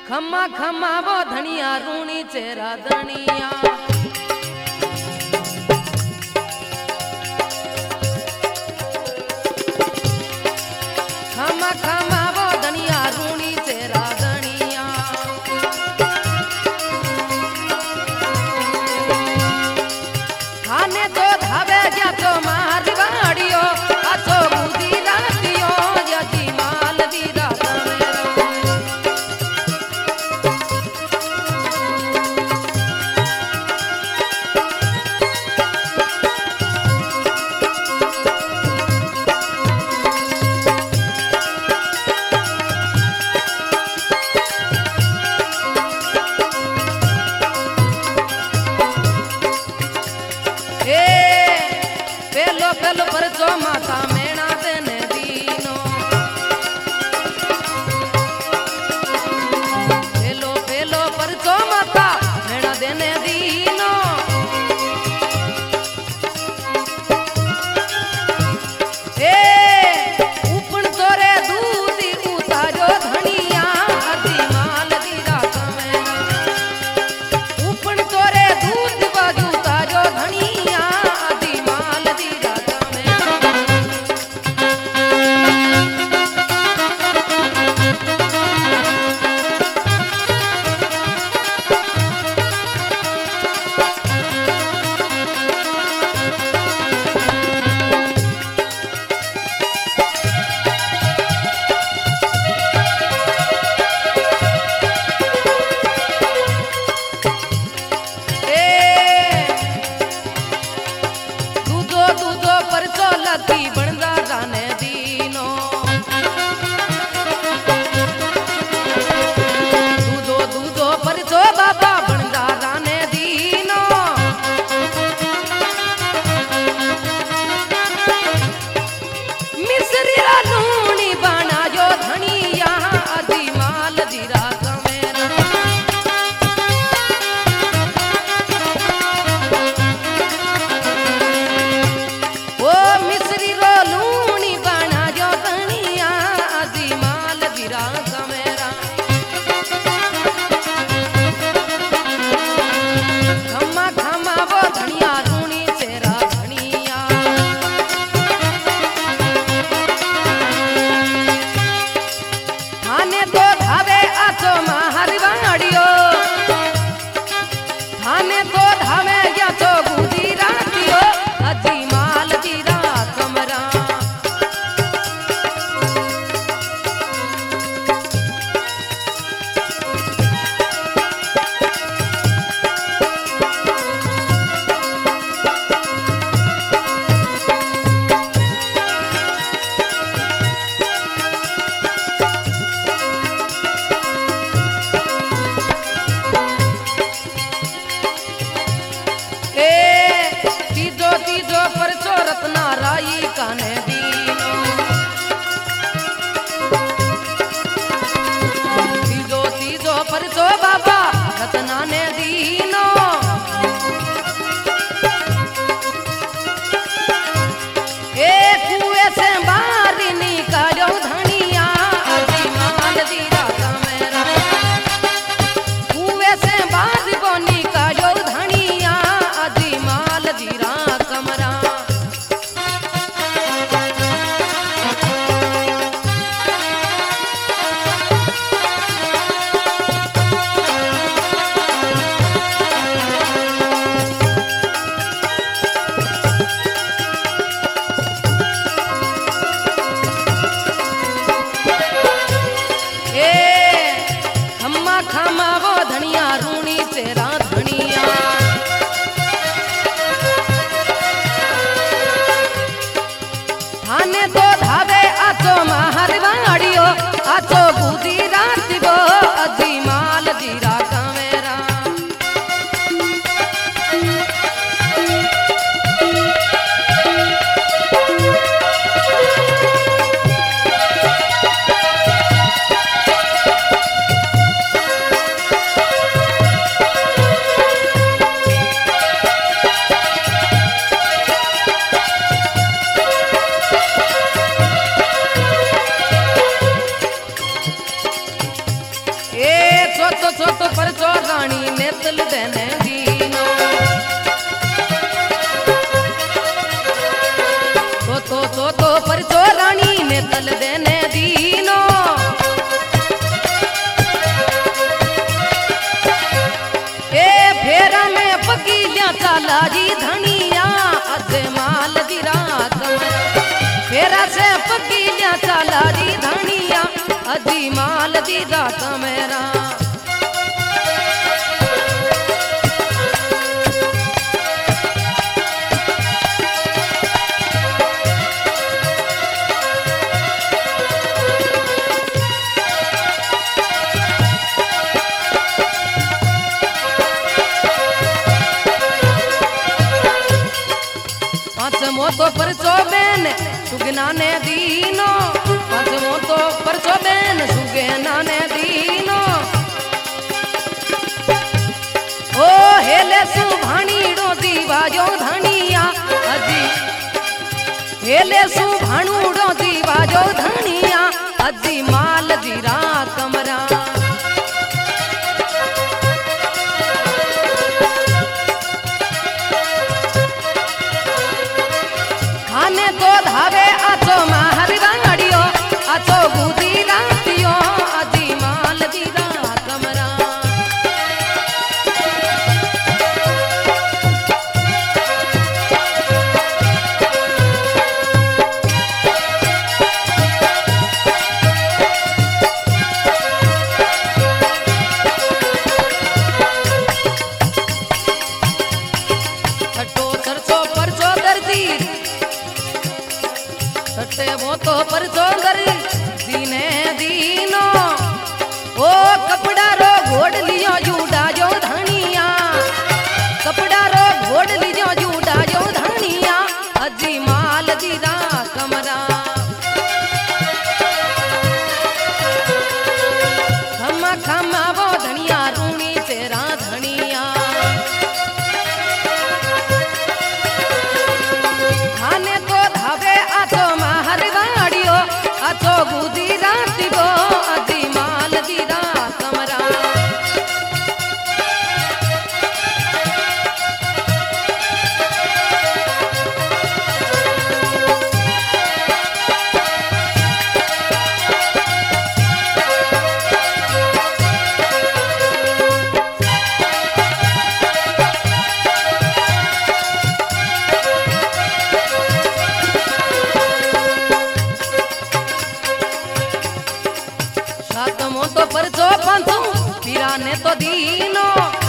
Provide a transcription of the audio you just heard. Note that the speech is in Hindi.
खम्मा खम्मा वो धनिया रूणी चेहरा धनिया खम्मा खम्मा वो धनिया रूणी चेहरा धनिया खाने तो धावे गया तो मारवाड़ियो अच्छो बुद्धि रातियो यदि माल दी रात पेलो पर जो माता मेणा देने दीनो पेलो पेलो पर जो माता मेणा देने दीनो ए उपन तोरे दूधी उतारो धनिया अधी माल दी रात में उपन तोरे दूध बाजू उतारो धनिया अधी माल दी लती बनदा जाने दीनो दूधो दूधो पर जो बाबा बनदा जाने दीनो मिस्री लूनी बना जो धनिया अधी माल दी रात तल देने दीनो तो परचो रानी ने तल देने दीनो ए फेरा में पकीलिया चाला जी धनिया अजमाल दी रात फेरा से पकीलिया चाला जी धनिया अजमाल दी रात मेरा पांचमो तो परचो बेन सुगना ने दीनो पांचमो तो परचो बेन सुगना ने दीनो ओ हेले सुभाणीड़ो दीवाजो धनिया अजी हेले सुभाणूड़ो दीवाजो धनिया अजी माल जीरा कमरा खाने तो धावे आचो माहर गाड़ियो आचो गुदी रातियो अजी माल दीरा कमरा छठो सरसो परसो दर्दी सटे वो तो परचो कर दीने दीनो ओ कपड़ा रो घोड़ लियो जूडा जो धनिया कपड़ा रो घोड़ लियो जूडा जो धनिया अजी माल दीरा कमरा खमा खमा वो धनिया रूनी तेरा धनिया खाने तो धावे आचो माहर गाड़ियो आचो गुदी राती गो अजी माल दीरा कमरा सातमो तो परचो पंचो पीरा ने तो दीनो